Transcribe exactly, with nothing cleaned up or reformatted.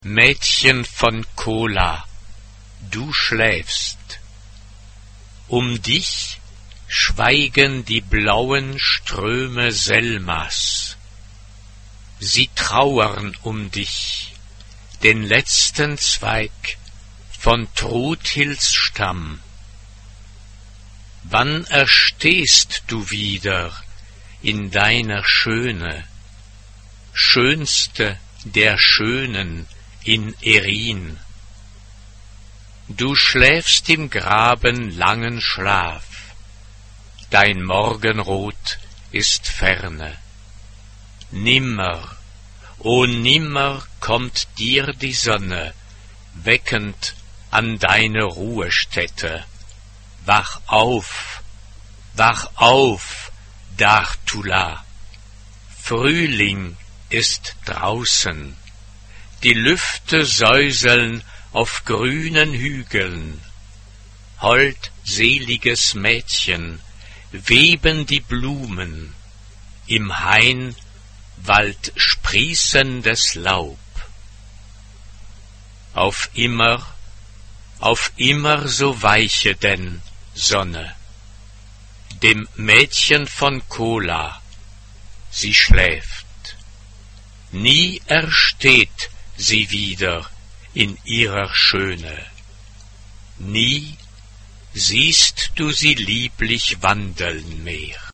Mädchen von Kola, du schläfst. Um dich schweigen die blauen Ströme Selmas. Sie trauern um dich, den letzten Zweig von Truthils Stamm. Wann erstehst du wieder in deiner Schöne, schönste der Schönen in Erin? Du schläfst im Graben langen Schlaf, dein Morgenrot ist ferne. Nimmer, o nimmer kommt dir die Sonne weckend an deine Ruhestätte. Wach auf, wach auf, Dartula! Frühling ist draußen, die Lüfte säuseln auf grünen Hügeln. Holdseliges Mädchen, weben die Blumen, im Hain wallt sprießendes Laub. Auf immer, auf immer so weiche denn, Sonne, dem Mädchen von Kola, sie schläft. Nie ersteht sie wieder in ihrer Schöne. Nie siehst du sie lieblich wandeln mehr.